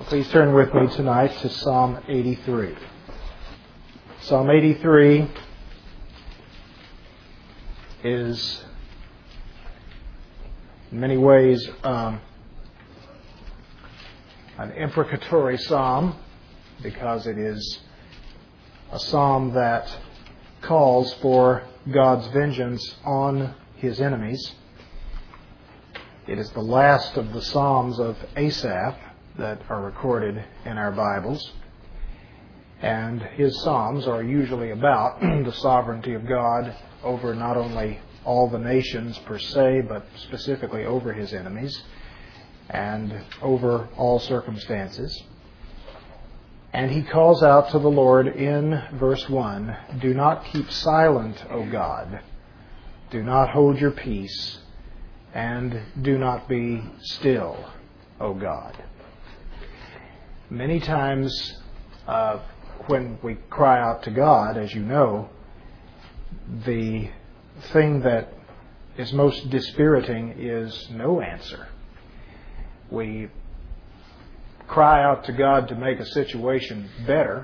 Please turn with me tonight to Psalm 83. Psalm 83 is in many ways an imprecatory psalm because it is a psalm that calls for God's vengeance on His enemies. It is the last of the Psalms of Asaph that are recorded in our Bibles. And his Psalms are usually about the sovereignty of God over not only all the nations per se, but specifically over His enemies and over all circumstances. And he calls out to the Lord in verse 1, "Do not keep silent, O God. Do not hold your peace, and do not be still, O God." Many times when we cry out to God, as you know, the thing that is most dispiriting is no answer. We cry out to God to make a situation better.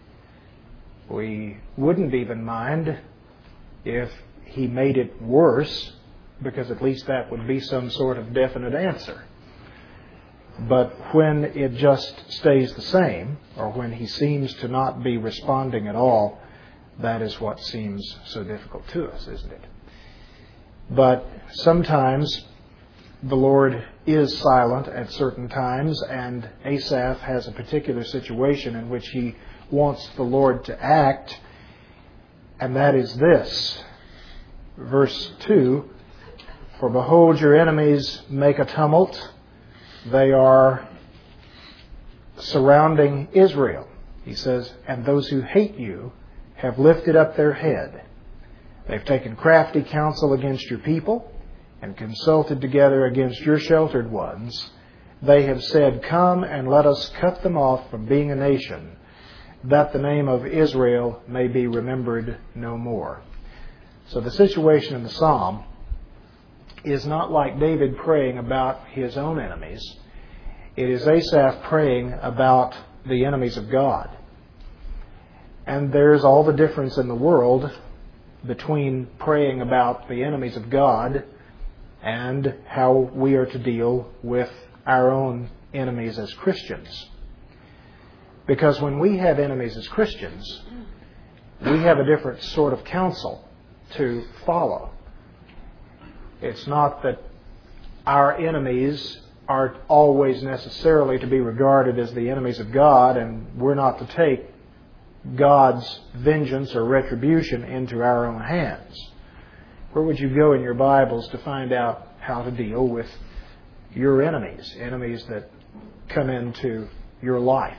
We wouldn't even mind if He made it worse, because at least that would be some sort of definite answer. But when it just stays the same, or when He seems to not be responding at all, that is what seems so difficult to us, isn't it? But sometimes the Lord is silent at certain times, and Asaph has a particular situation in which he wants the Lord to act, and that is this. Verse 2, "For behold, your enemies make a tumult. They are surrounding Israel." He says, "And those who hate you have lifted up their head. They've taken crafty counsel against your people and consulted together against your sheltered ones. They have said, 'Come and let us cut them off from being a nation, that the name of Israel may be remembered no more.'" So the situation in the psalm is not like David praying about his own enemies. It is Asaph praying about the enemies of God. And there's all the difference in the world between praying about the enemies of God and how we are to deal with our own enemies as Christians. Because when we have enemies as Christians, we have a different sort of counsel to follow. It's not that our enemies are always necessarily to be regarded as the enemies of God, and we're not to take God's vengeance or retribution into our own hands. Where would you go in your Bibles to find out how to deal with your enemies, enemies that come into your life?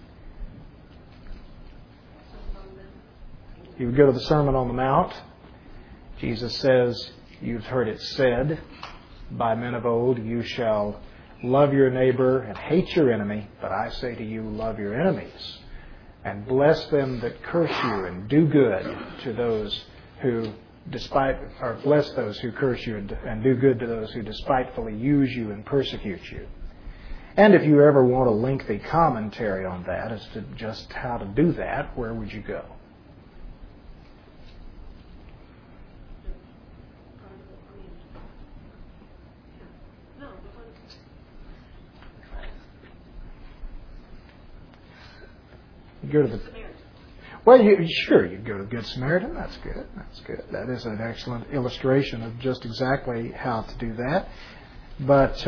You would go to the Sermon on the Mount. Jesus says, "You've heard it said by men of old, you shall love your neighbor and hate your enemy. But I say to you, love your enemies and bless them that curse you, and do good to those who bless those who curse you, and do good to those who despitefully use you and persecute you." And if you ever want a lengthy commentary on that as to just how to do that, where would you go? You go to the you go to Good Samaritan. That's good. That is an excellent illustration of just exactly how to do that. But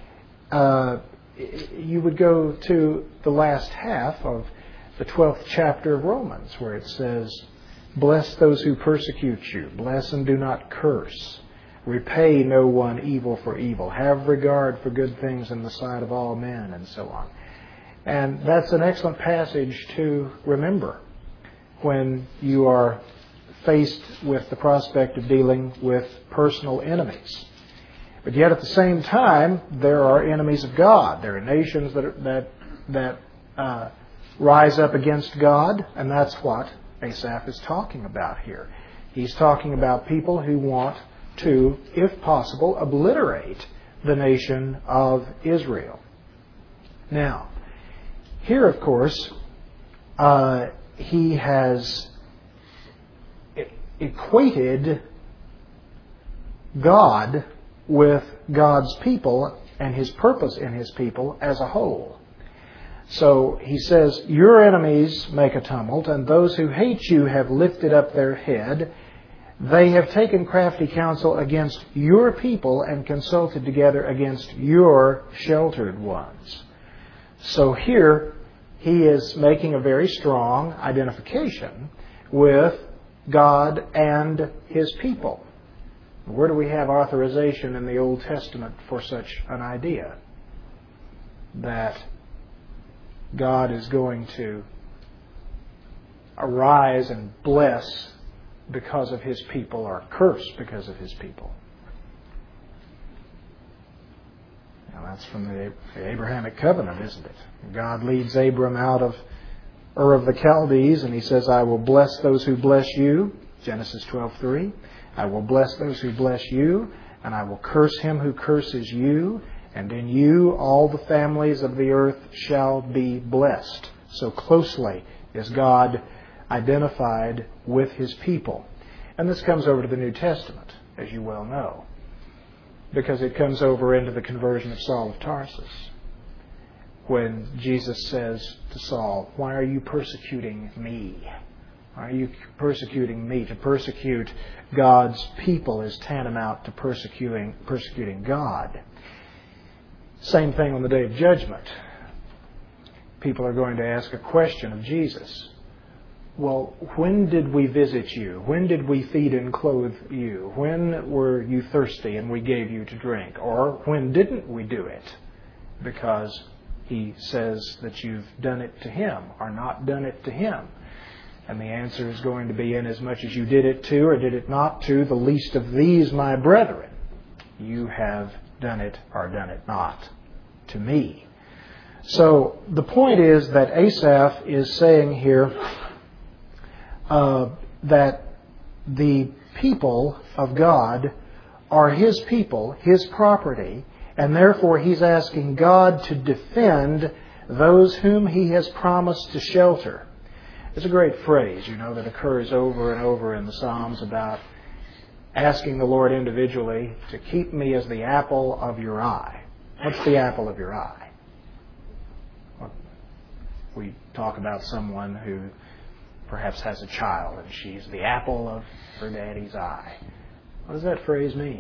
you would go to the last half of the 12th chapter of Romans, where it says, "Bless those who persecute you. Bless and do not curse. Repay no one evil for evil. Have regard for good things in the sight of all men," and so on. And that's an excellent passage to remember when you are faced with the prospect of dealing with personal enemies. But yet at the same time, there are enemies of God. There are nations that rise up against God, and that's what Asaph is talking about here. He's talking about people who want to, if possible, obliterate the nation of Israel. Now, Here, of course, he has equated God with God's people and His purpose in His people as a whole. So he says, your enemies make a tumult, and those who hate you have lifted up their head. They have taken crafty counsel against your people and consulted together against your sheltered ones. So here he is making a very strong identification with God and His people. Where do we have authorization in the Old Testament for such an idea? That God is going to arise and bless because of His people, or curse because of His people. Now that's from the Abrahamic covenant, isn't it? God leads Abram out of Ur of the Chaldees, and He says, I will bless those who bless you. Genesis 12:3. I will bless those who bless you, and I will curse him who curses you, and in you all the families of the earth shall be blessed. So closely is God identified with His people. And this comes over to the New Testament, as you well know, because it comes over into the conversion of Saul of Tarsus, when Jesus says to Saul, why are you persecuting me? Why are you persecuting me? To persecute God's people is tantamount to persecuting God. Same thing on the Day of Judgment. People are going to ask a question of Jesus. Well, when did we visit you? When did we feed and clothe you? When were you thirsty and we gave you to drink? Or when didn't we do it? Because He says that you've done it to Him or not done it to Him. And the answer is going to be, inasmuch as you did it to or did it not to the least of these my brethren, you have done it or done it not to me. So the point is that Asaph is saying here that the people of God are His people, His property, and therefore he's asking God to defend those whom He has promised to shelter. There's a great phrase, that occurs over and over in the Psalms about asking the Lord individually to keep me as the apple of your eye. What's the apple of your eye? Well, we talk about someone who perhaps has a child and she's the apple of her daddy's eye. What does that phrase mean?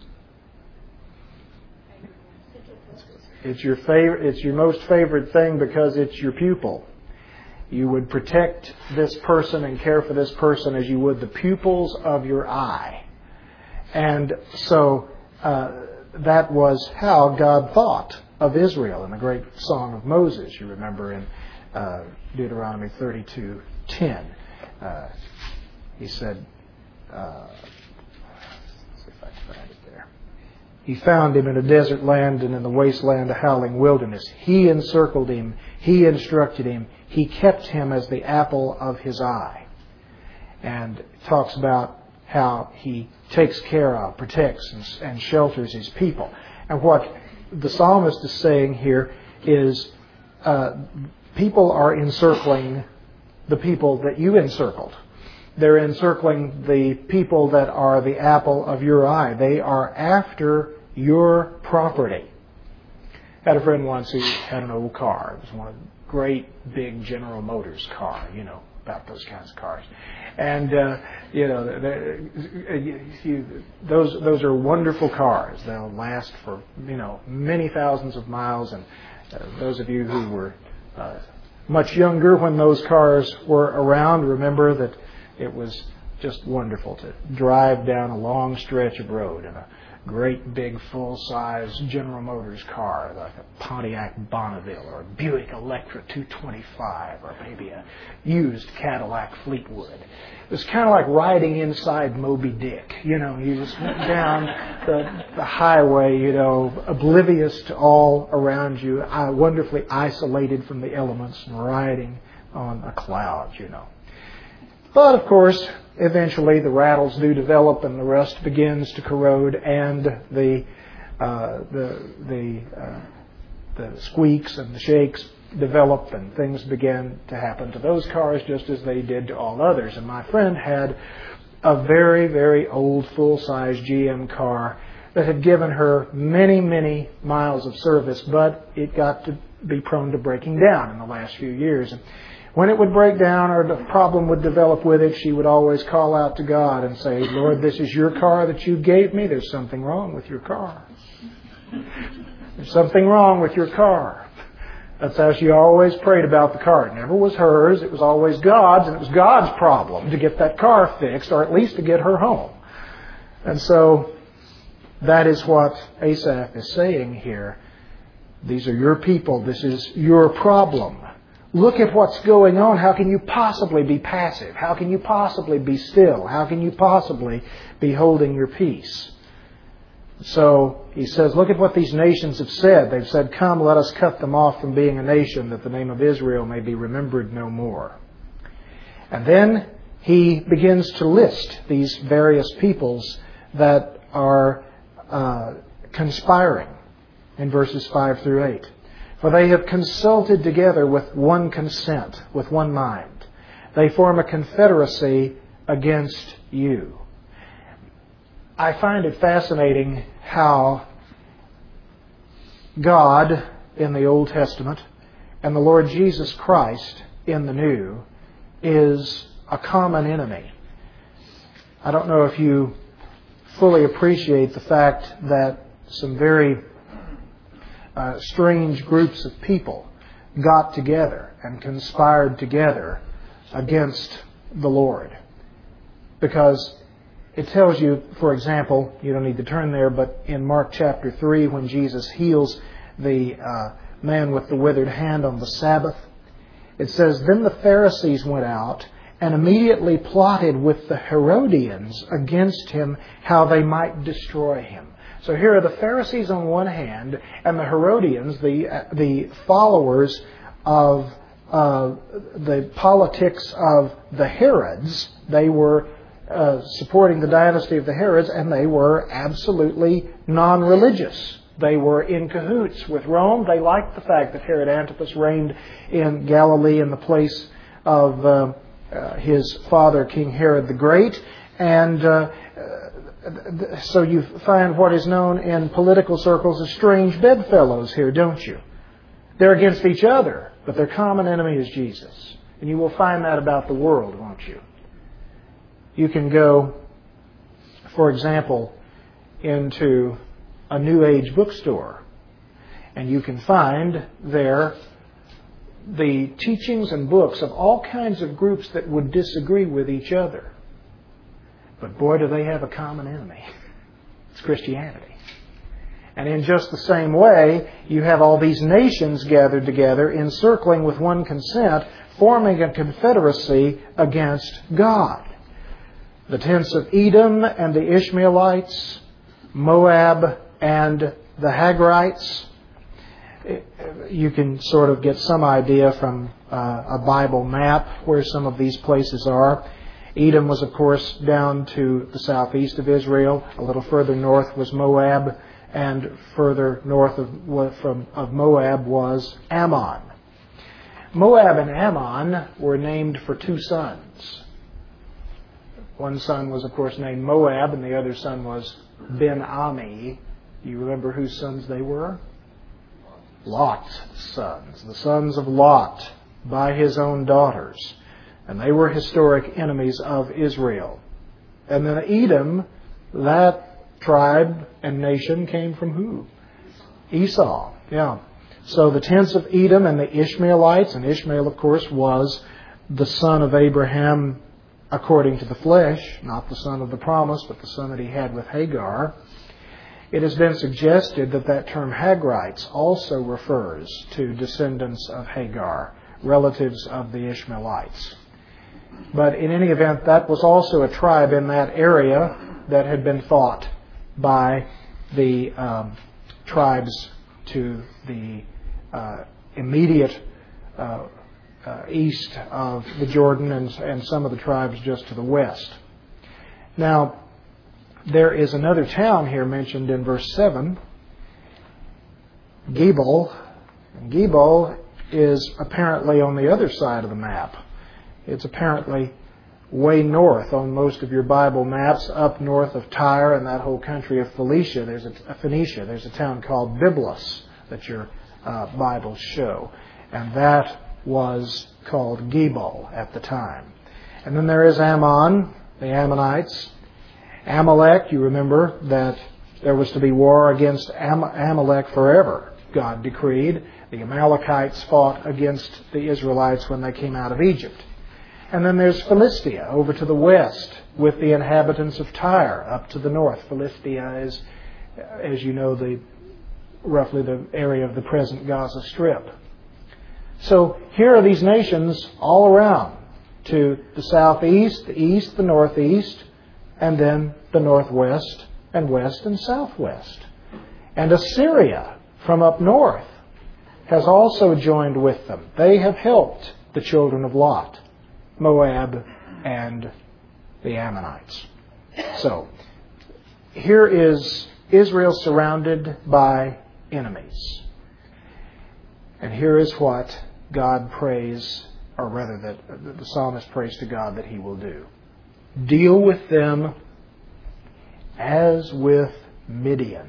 It's your favorite. It's your most favorite thing because it's your pupil. You would protect this person and care for this person as you would the pupils of your eye. And so that was how God thought of Israel in the great Song of Moses. You remember in Deuteronomy 32:10. He said, let's see if I can find it there. He found him in a desert land and in the wasteland, a howling wilderness. He encircled him. He instructed him. He kept him as the apple of his eye. And it talks about how He takes care of, protects, and shelters His people. And what the psalmist is saying here is people are encircling the people that you encircled. They're encircling the people that are the apple of your eye. They are after your property. I had a friend once who had an old car. It was one of the great big General Motors car, about those kinds of cars. And, those are wonderful cars. They'll last for, many thousands of miles. And those of you who were much younger when those cars were around remember that it was just wonderful to drive down a long stretch of road in a great big full-size General Motors car, like a Pontiac Bonneville or a Buick Electra 225 or maybe a used Cadillac Fleetwood. It was kind of like riding inside Moby Dick. You just went down the highway, oblivious to all around you, wonderfully isolated from the elements and riding on a cloud, But, of course, eventually the rattles do develop and the rust begins to corrode, and the squeaks and the shakes developed and things began to happen to those cars just as they did to all others. And my friend had a very, very old full-size GM car that had given her many, many miles of service, but it got to be prone to breaking down in the last few years. And when it would break down or the problem would develop with it, she would always call out to God and say, Lord, this is your car that you gave me. There's something wrong with your car. There's something wrong with your car. That's how she always prayed about the car. It never was hers. It was always God's, and it was God's problem to get that car fixed, or at least to get her home. And so that is what Asaph is saying here. These are your people. This is your problem. Look at what's going on. How can you possibly be passive? How can you possibly be still? How can you possibly be holding your peace? So he says, look at what these nations have said. They've said, come, let us cut them off from being a nation, that the name of Israel may be remembered no more. And then he begins to list these various peoples that are conspiring in verses 5 through 8. For they have consulted together with one consent, with one mind. They form a confederacy against you. I find it fascinating how God in the Old Testament and the Lord Jesus Christ in the New is a common enemy. I don't know if you fully appreciate the fact that some very strange groups of people got together and conspired together against the Lord. Because it tells you, for example, you don't need to turn there, but in Mark chapter 3, when Jesus heals the man with the withered hand on the Sabbath, it says, Then the Pharisees went out and immediately plotted with the Herodians against him how they might destroy him. So here are the Pharisees on one hand, and the Herodians, the followers of the politics of the Herods. They were supporting the dynasty of the Herods, and they were absolutely non-religious. They were in cahoots with Rome. They liked the fact that Herod Antipas reigned in Galilee in the place of his father, King Herod the Great. And so you find what is known in political circles as strange bedfellows here, don't you? They're against each other, but their common enemy is Jesus. And you will find that about the world, won't you? You can go, for example, into a New Age bookstore, and you can find there the teachings and books of all kinds of groups that would disagree with each other. But boy, do they have a common enemy. It's Christianity. And in just the same way, you have all these nations gathered together, encircling with one consent, forming a confederacy against God. The tents of Edom and the Ishmaelites, Moab and the Hagrites. You can sort of get some idea from a Bible map where some of these places are. Edom was, of course, down to the southeast of Israel. A little further north was Moab, and further north of Moab was Ammon. Moab and Ammon were named for two sons. One son was, of course, named Moab, and the other son was Ben-Ami. Do you remember whose sons they were? Lot's sons. The sons of Lot by his own daughters. And they were historic enemies of Israel. And then Edom, that tribe and nation came from who? Esau. Yeah. So the tents of Edom and the Ishmaelites, and Ishmael, of course, was the son of Abraham according to the flesh, not the son of the promise, but the son that he had with Hagar. It has been suggested that that term Hagrites also refers to descendants of Hagar, relatives of the Ishmaelites. But in any event, that was also a tribe in that area that had been fought by the tribes to the immediate east of the Jordan and some of the tribes just to the west. Now, there is another town here mentioned in verse 7, Gebal. Gebal is apparently on the other side of the map. It's apparently way north on most of your Bible maps, up north of Tyre and that whole country of Phoenicia. There's a town called Byblos that your Bibles show. And that was called Gebal at the time. And then there is Ammon, the Ammonites. Amalek, you remember that there was to be war against Amalek forever, God decreed. The Amalekites fought against the Israelites when they came out of Egypt. And then there's Philistia over to the west with the inhabitants of Tyre up to the north. Philistia is, as you know, roughly the area of the present Gaza Strip. So here are these nations all around, to the southeast, the east, the northeast, and then the northwest and west and southwest. And Assyria from up north has also joined with them. They have helped the children of Lot, Moab, and the Ammonites. So here is Israel surrounded by enemies. And here is what God prays, or rather that the psalmist prays to God that He will do. Deal with them as with Midian,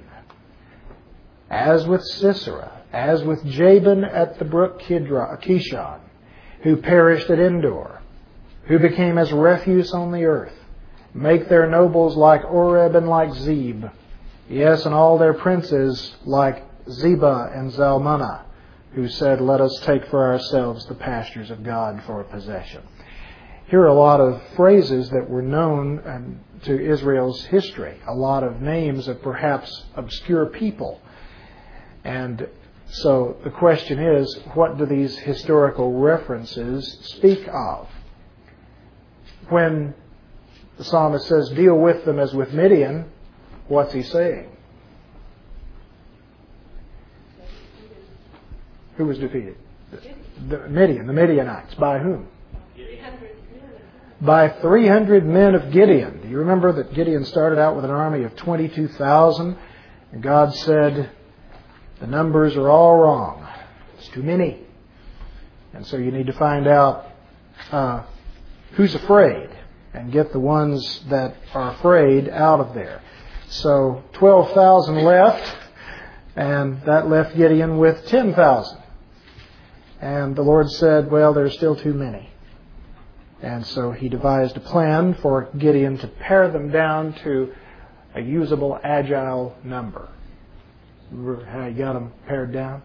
as with Sisera, as with Jabin at the brook Kishon, who perished at Endor, who became as refuse on the earth. Make their nobles like Oreb and like Zeb, yes, and all their princes like Zebah and Zalmunna, who said, let us take for ourselves the pastures of God for a possession. Here are a lot of phrases that were known to Israel's history, a lot of names of perhaps obscure people. And so the question is, what do these historical references speak of? When the psalmist says, deal with them as with Midian, what's he saying? Who was defeated? The Midianites. By whom? By 300 men of Gideon. Do you remember that Gideon started out with an army of 22,000? And God said, the numbers are all wrong. It's too many. And so you need to find out who's afraid and get the ones that are afraid out of there. So 12,000 left, and that left Gideon with 10,000. And the Lord said, well, there's still too many. And so He devised a plan for Gideon to pare them down to a usable, agile number. Remember how He got them pared down?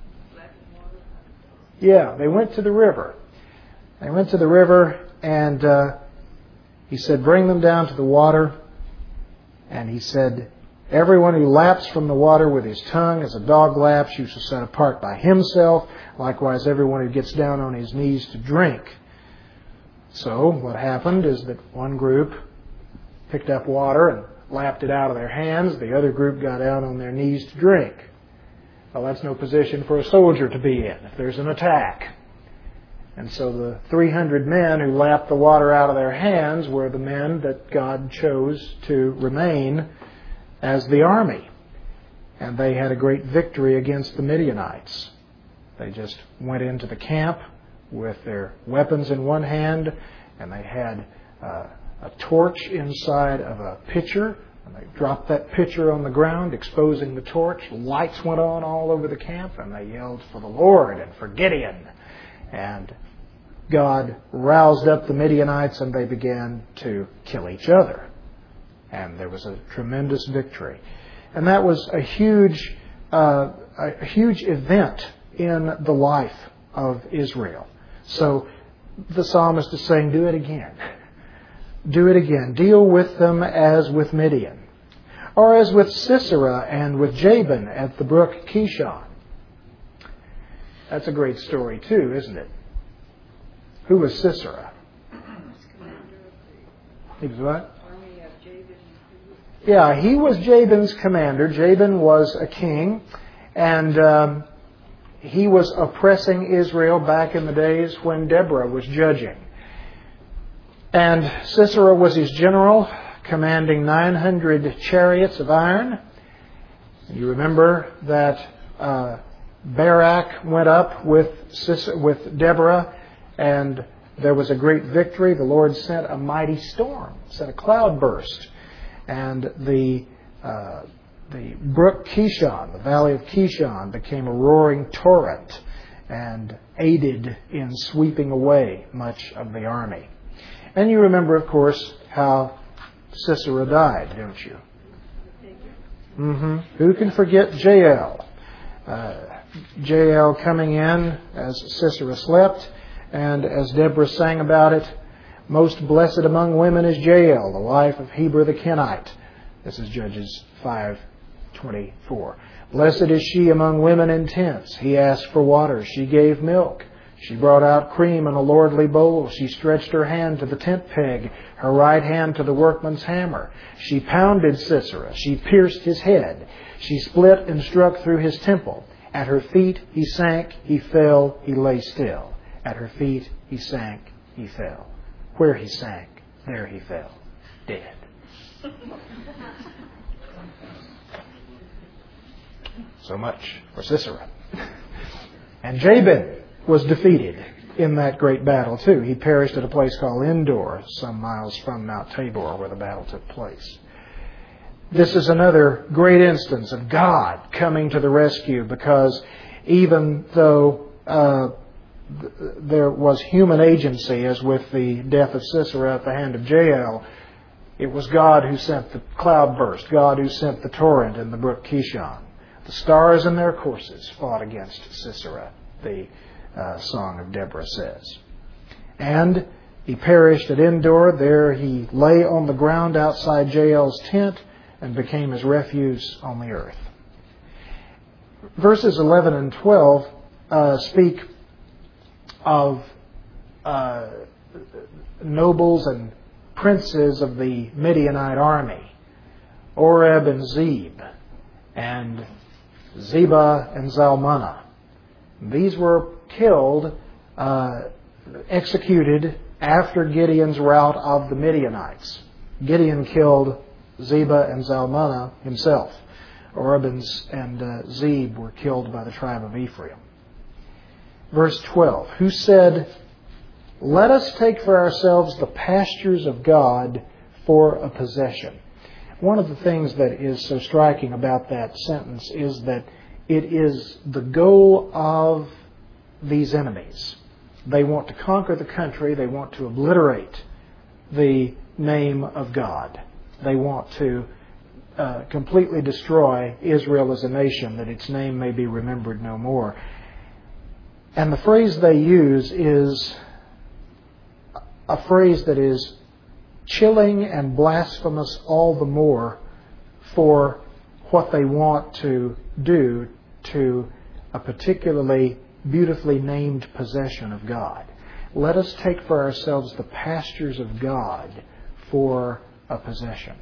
Yeah, they went to the river. They went to the river, and He said, bring them down to the water. And He said, everyone who laps from the water with his tongue as a dog laps, you shall set apart by himself. Likewise, everyone who gets down on his knees to drink. So what happened is that one group picked up water and lapped it out of their hands. The other group got down on their knees to drink. Well, that's no position for a soldier to be in if there's an attack. And so the 300 men who lapped the water out of their hands were the men that God chose to remain as the army. And they had a great victory against the Midianites. They just went into the camp with their weapons in one hand, and they had a torch inside of a pitcher, and they dropped that pitcher on the ground, exposing the torch. Lights went on all over the camp, and they yelled for the Lord and for Gideon. And God roused up the Midianites, and they began to kill each other. And there was a tremendous victory. And that was a huge event in the life of Israel. So the psalmist is saying, do it again. Do it again. Deal with them as with Midian. Or as with Sisera and with Jabin at the brook Kishon. That's a great story too, isn't it? Who was Sisera? He was what? Yeah, he was Jabin's commander. Jabin was a king, and he was oppressing Israel back in the days when Deborah was judging. And Sisera was his general, commanding 900 chariots of iron. And you remember that Barak went up with Deborah, and there was a great victory. The Lord sent a mighty storm, sent a cloudburst, and the brook Kishon, the valley of Kishon, became a roaring torrent and aided in sweeping away much of the army. And you remember, of course, how Sisera died, don't you? Who can forget Jael? Jael coming in as Sisera slept, and as Deborah sang about it, most blessed among women is Jael, the wife of Heber the Kenite. This is Judges 5:24. Blessed is she among women in tents. He asked for water. She gave milk. She brought out cream in a lordly bowl. She stretched her hand to the tent peg, her right hand to the workman's hammer. She pounded Sisera. She pierced his head. She split and struck through his temple. At her feet he sank, he fell, he lay still. At her feet he sank, he fell. Where he sank, there he fell, dead. So much for Sisera. And Jabin was defeated in that great battle too. He perished at a place called Endor, some miles from Mount Tabor, where the battle took place. This is another great instance of God coming to the rescue, because even though there was human agency, as with the death of Sisera at the hand of Jael, it was God who sent the cloudburst, God who sent the torrent in the brook Kishon. The stars in their courses fought against Sisera, the Song of Deborah says. And he perished at Endor. There he lay on the ground outside Jael's tent and became his refuse on the earth. Verses 11 and 12 speak of nobles and princes of the Midianite army, Oreb and Zeb, and Zebah and Zalmunna. These were killed, executed after Gideon's rout of the Midianites. Gideon killed Zebah and Zalmunna himself. Oreb and Zeb were killed by the tribe of Ephraim. Verse 12, who said, "Let us take for ourselves the pastures of God for a possession." One of the things that is so striking about that sentence is that it is the goal of these enemies. They want to conquer the country. They want to obliterate the name of God. They want to completely destroy Israel as a nation, that its name may be remembered no more. And the phrase they use is a phrase that is chilling and blasphemous all the more for what they want to do to a particularly beautifully named possession of God. Let us take for ourselves the pastures of God for a possession.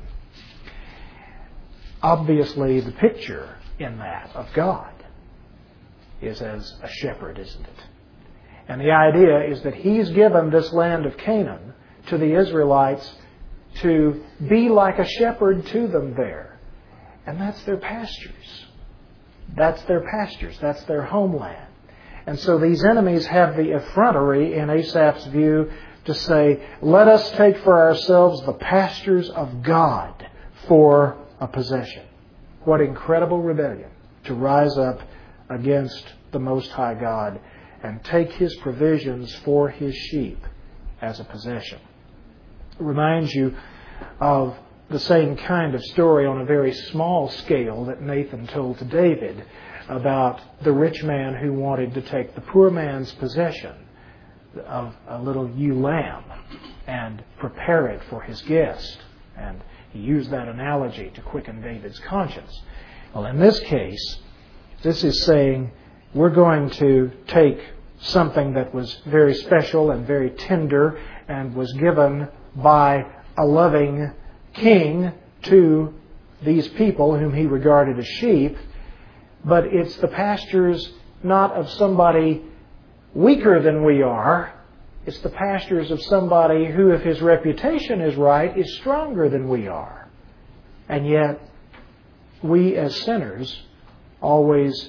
Obviously, the picture in that of God is as a shepherd, isn't it? And the idea is that He's given this land of Canaan to the Israelites to be like a shepherd to them there. And that's their pastures. That's their pastures. That's their homeland. And so these enemies have the effrontery, in Asaph's view, to say, let us take for ourselves the pastures of God for a possession. What incredible rebellion to rise up against the Most High God and take His provisions for His sheep as a possession. It reminds you of the same kind of story on a very small scale that Nathan told to David about the rich man who wanted to take the poor man's possession of a little ewe lamb and prepare it for his guest. And he used that analogy to quicken David's conscience. Well, in this case, this is saying we're going to take something that was very special and very tender and was given by a loving king to these people whom he regarded as sheep, but it's the pastures not of somebody weaker than we are. It's the pastures of somebody who, if his reputation is right, is stronger than we are. And yet, we as sinners always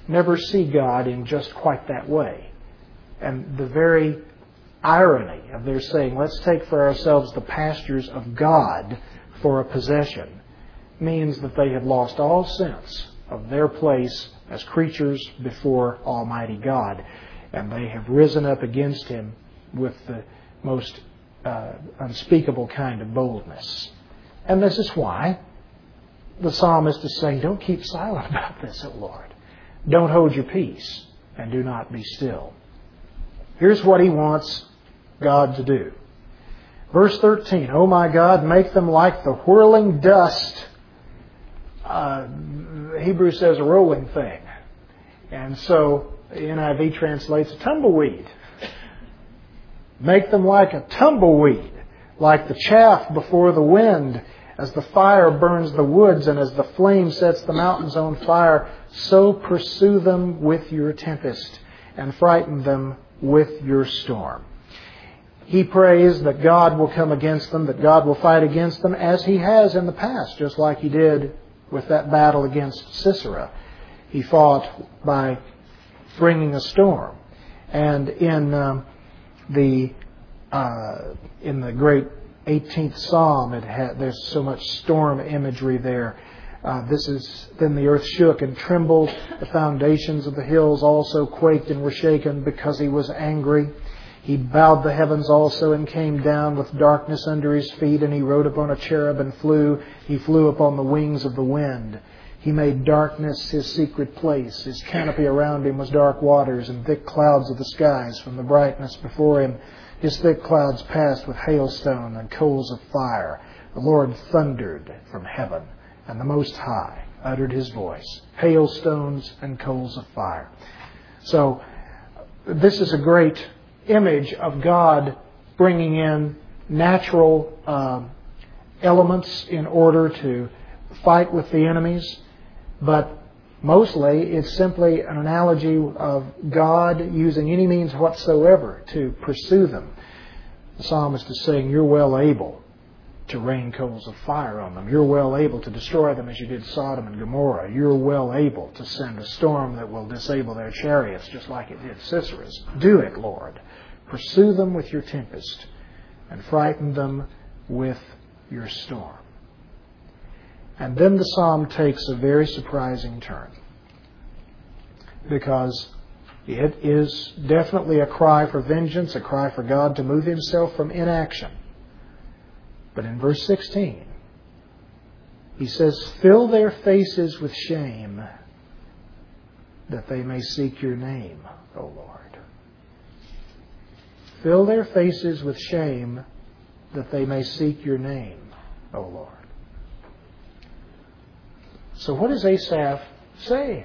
never see God in just quite that way. And the very irony of their saying, let's take for ourselves the pastures of God for a possession, means that they have lost all sense of their place as creatures before Almighty God. And they have risen up against Him with the most unspeakable kind of boldness. And this is why the psalmist is saying, don't keep silent about this, O Lord. Don't hold your peace and do not be still. Here's what he wants God to do. Verse 13, O my God, make them like the whirling dust. Hebrew says a rolling thing. And so the NIV translates a tumbleweed. Make them like a tumbleweed, like the chaff before the wind, as the fire burns the woods and as the flame sets the mountains on fire, so pursue them with your tempest and frighten them with your storm. He prays that God will come against them, that God will fight against them as He has in the past, just like He did with that battle against Sisera. He fought by bringing a storm. And in the great 18th Psalm, there's so much storm imagery there. Then the earth shook and trembled. The foundations of the hills also quaked and were shaken because He was angry. He bowed the heavens also and came down with darkness under His feet, and He rode upon a cherub and flew. He flew upon the wings of the wind. He made darkness His secret place. His canopy around Him was dark waters and thick clouds of the skies. From the brightness before Him, His thick clouds passed with hailstone and coals of fire. The Lord thundered from heaven, and the Most High uttered His voice. Hailstones and coals of fire. So this is a great image of God bringing in natural elements in order to fight with the enemies. But mostly it's simply an analogy of God using any means whatsoever to pursue them. The psalmist is saying, you're well able to rain coals of fire on them. You're well able to destroy them as you did Sodom and Gomorrah. You're well able to send a storm that will disable their chariots just like it did Sisera's. Do it, Lord. Pursue them with your tempest and frighten them with your storm. And then the psalm takes a very surprising turn, because it is definitely a cry for vengeance, a cry for God to move Himself from inaction. But in verse 16, he says, fill their faces with shame that they may seek your name, O Lord. Fill their faces with shame that they may seek your name, O Lord. So what is Asaph saying?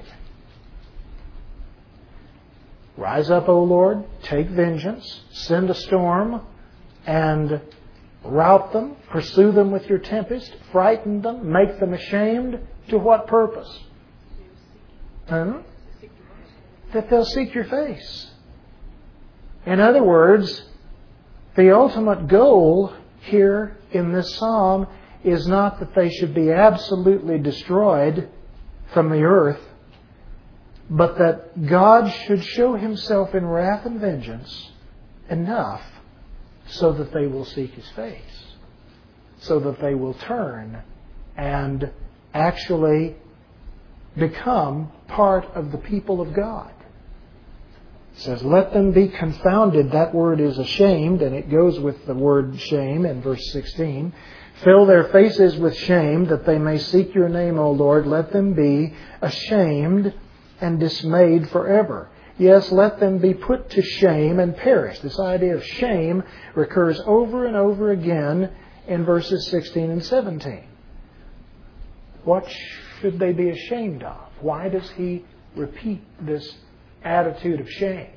Rise up, O Lord, take vengeance, send a storm, and rout them, pursue them with your tempest, frighten them, make them ashamed. To what purpose? That they'll seek your face. In other words, the ultimate goal here in this psalm is not that they should be absolutely destroyed from the earth, but that God should show Himself in wrath and vengeance enough so that they will seek His face, so that they will turn and actually become part of the people of God. It says, let them be confounded. That word is ashamed, and it goes with the word shame in verse 16. Fill their faces with shame that they may seek your name, O Lord. Let them be ashamed and dismayed forever. Yes, let them be put to shame and perish. This idea of shame recurs over and over again in verses 16 and 17. What should they be ashamed of? Why does he repeat this attitude of shame?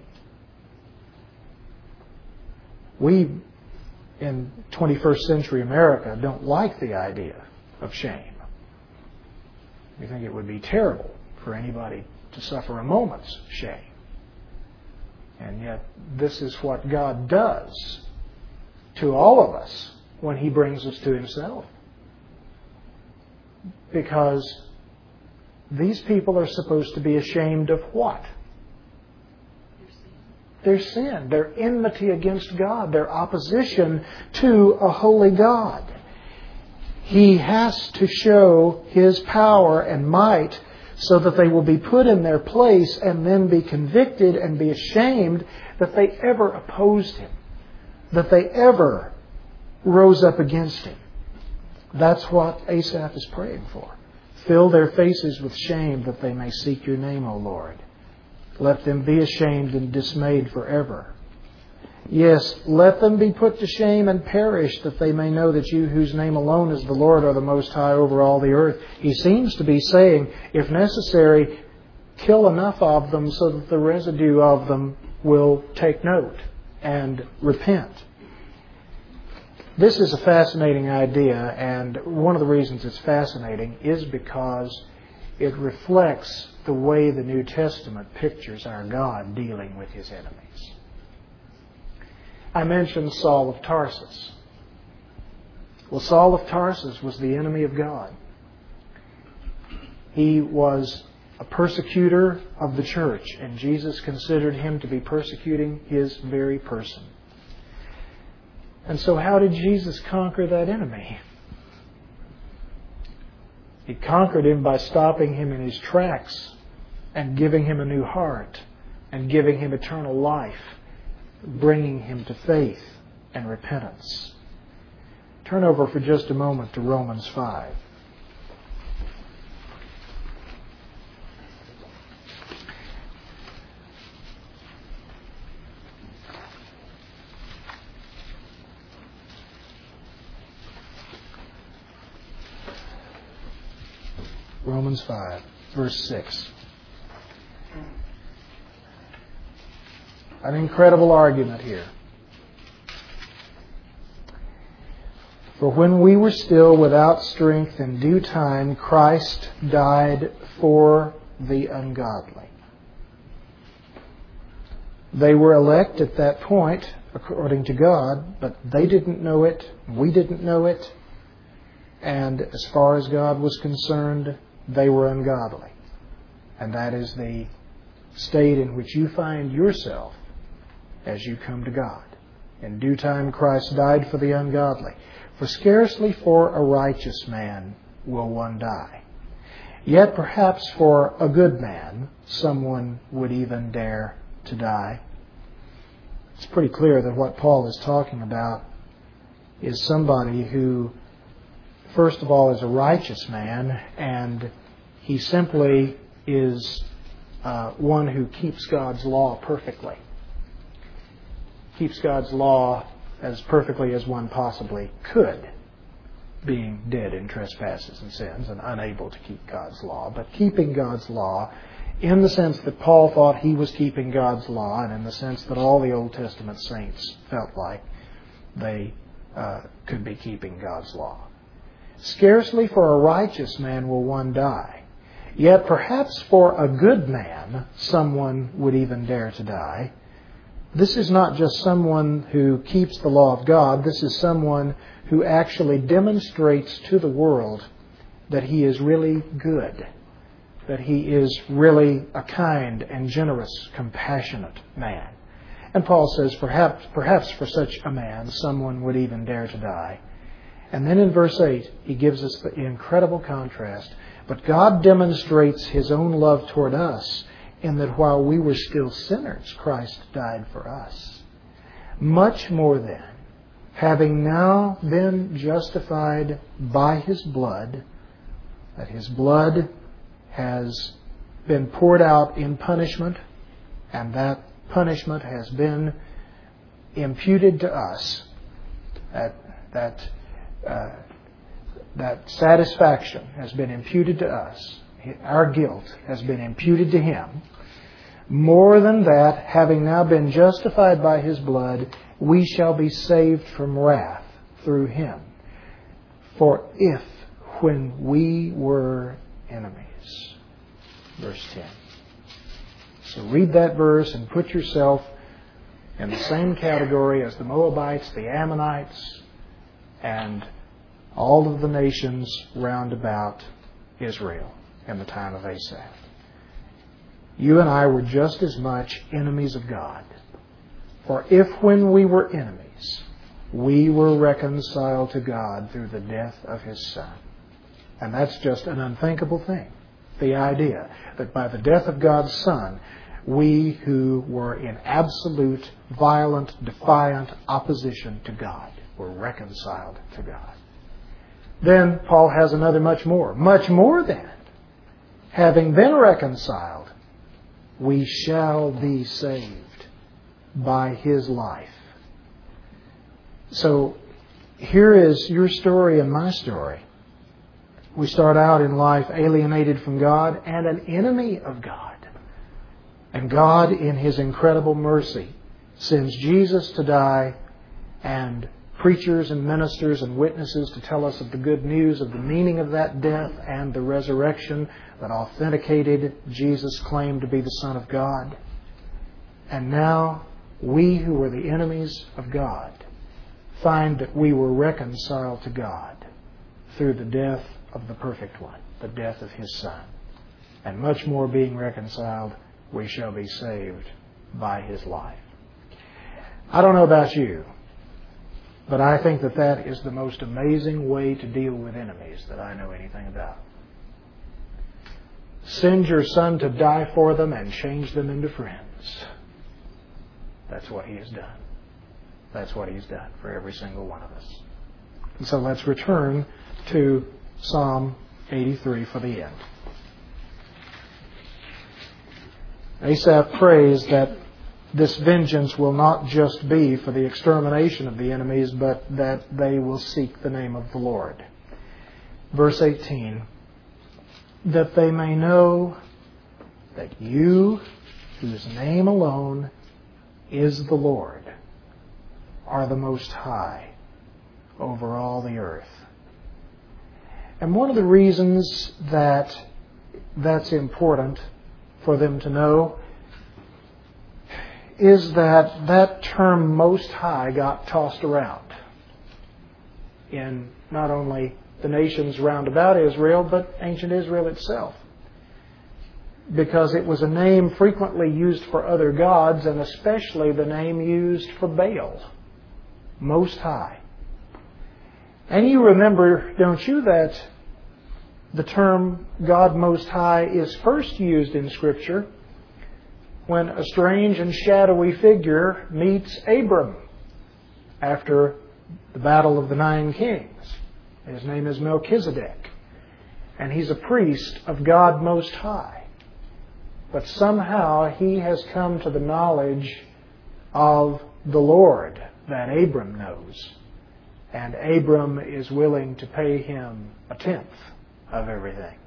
We, in 21st century America, don't like the idea of shame. We think it would be terrible for anybody to suffer a moment's shame. And yet, this is what God does to all of us when He brings us to Himself. Because these people are supposed to be ashamed of what? Their sin, their enmity against God, their opposition to a holy God. He has to show His power and might so that they will be put in their place and then be convicted and be ashamed that they ever opposed Him, that they ever rose up against Him. That's what Asaph is praying for. Fill their faces with shame that they may seek Your name, O Lord. Let them be ashamed and dismayed forever. Yes, let them be put to shame and perish, that they may know that You, whose name alone is the Lord, are the Most High over all the earth. He seems to be saying, if necessary, kill enough of them so that the residue of them will take note and repent. This is a fascinating idea, and one of the reasons it's fascinating is because it reflects the way the New Testament pictures our God dealing with His enemies. I mentioned Saul of Tarsus. Well, Saul of Tarsus was the enemy of God. He was a persecutor of the church, and Jesus considered him to be persecuting His very person. And so how did Jesus conquer that enemy? He conquered him by stopping him in his tracks and giving him a new heart and giving him eternal life, bringing him to faith and repentance. Turn over for just a moment to Romans 5. Romans 5, verse 6. An incredible argument here. For when we were still without strength, in due time Christ died for the ungodly. They were elect at that point, according to God, but they didn't know it, we didn't know it, and as far as God was concerned, they were ungodly. And that is the state in which you find yourself as you come to God. In due time Christ died for the ungodly. For scarcely for a righteous man will one die. Yet perhaps for a good man someone would even dare to die. It's pretty clear that what Paul is talking about is somebody who, first of all, is a righteous man, and he simply is one who keeps God's law perfectly. Keeps God's law as perfectly as one possibly could, being dead in trespasses and sins and unable to keep God's law. But keeping God's law in the sense that Paul thought he was keeping God's law, and in the sense that all the Old Testament saints felt like they could be keeping God's law. Scarcely for a righteous man will one die. Yet perhaps for a good man someone would even dare to die. This is not just someone who keeps the law of God. This is someone who actually demonstrates to the world that he is really good, that he is really a kind and generous, compassionate man. And Paul says perhaps for such a man someone would even dare to die. And then in verse 8 he gives us the incredible contrast. But God demonstrates His own love toward us in that while we were still sinners, Christ died for us. Much more then, having now been justified by His blood, that His blood has been poured out in punishment, and that punishment has been imputed to us, that satisfaction has been imputed to us. Our guilt has been imputed to Him. More than that, having now been justified by His blood, we shall be saved from wrath through Him. For if, when we were enemies. Verse 10. So read that verse and put yourself in the same category as the Moabites, the Ammonites, and all of the nations round about Israel. in the time of Asaph. You and I were just as much enemies of God. For if when we were enemies, we were reconciled to God through the death of His Son. And that's just an unthinkable thing. The idea that by the death of God's Son, we who were in absolute, violent, defiant opposition to God were reconciled to God. Then Paul has another much more than. Having been reconciled, we shall be saved by His life. So here is your story and my story. We start out in life alienated from God and an enemy of God. And God, in His incredible mercy, sends Jesus to die and preachers and ministers and witnesses to tell us of the good news of the meaning of that death and the resurrection that authenticated Jesus' claim to be the Son of God. And now, we who were the enemies of God find that we were reconciled to God through the death of the perfect one, the death of His Son. And much more being reconciled, we shall be saved by His life. I don't know about you, but I think that that is the most amazing way to deal with enemies that I know anything about. Send your Son to die for them and change them into friends. That's what He has done. That's what He's done for every single one of us. And so let's return to Psalm 83 for the end. Asaph prays that this vengeance will not just be for the extermination of the enemies, but that they will seek the name of the Lord. Verse 18, that they may know that You, whose name alone is the Lord, are the Most High over all the earth. And one of the reasons that that's important for them to know is that that term Most High got tossed around in not only the nations round about Israel, but ancient Israel itself. Because it was a name frequently used for other gods, and especially the name used for Baal, Most High. And you remember, don't you, that the term God Most High is first used in Scripture when a strange and shadowy figure meets Abram after the battle of the 9 kings. His name is Melchizedek, and he's a priest of God Most High. But somehow he has come to the knowledge of the Lord that Abram knows. And Abram is willing to pay him 1/10 of everything.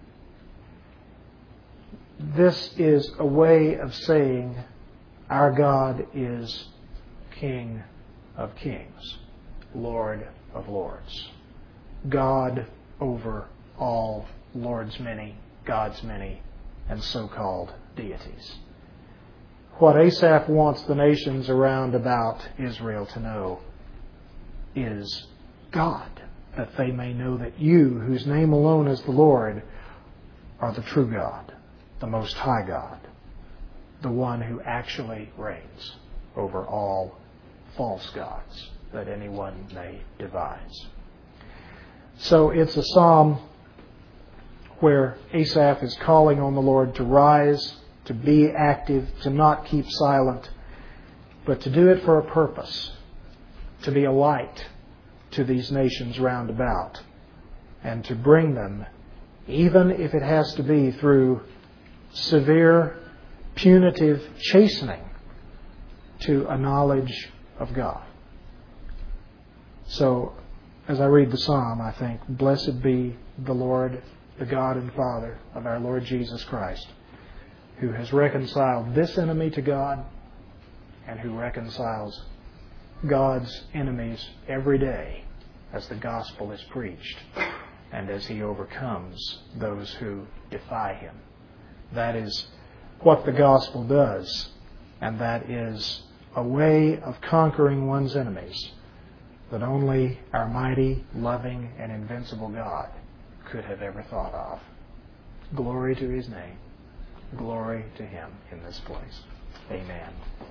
This is a way of saying our God is King of kings, Lord of lords. God over all, Lord's many, God's many, and so-called deities. What Asaph wants the nations around about Israel to know is God, that they may know that You, whose name alone is the Lord, are the true God, the Most High God, the one who actually reigns over all false gods that anyone may devise. So it's a psalm where Asaph is calling on the Lord to rise, to be active, to not keep silent, but to do it for a purpose, to be a light to these nations round about, and to bring them, even if it has to be through severe, punitive chastening, to a knowledge of God. So, as I read the psalm, I think, blessed be the Lord, the God and Father of our Lord Jesus Christ, who has reconciled this enemy to God and who reconciles God's enemies every day as the gospel is preached and as He overcomes those who defy Him. That is what the gospel does, and that is a way of conquering one's enemies that only our mighty, loving, and invincible God could have ever thought of. Glory to His name. Glory to Him in this place. Amen.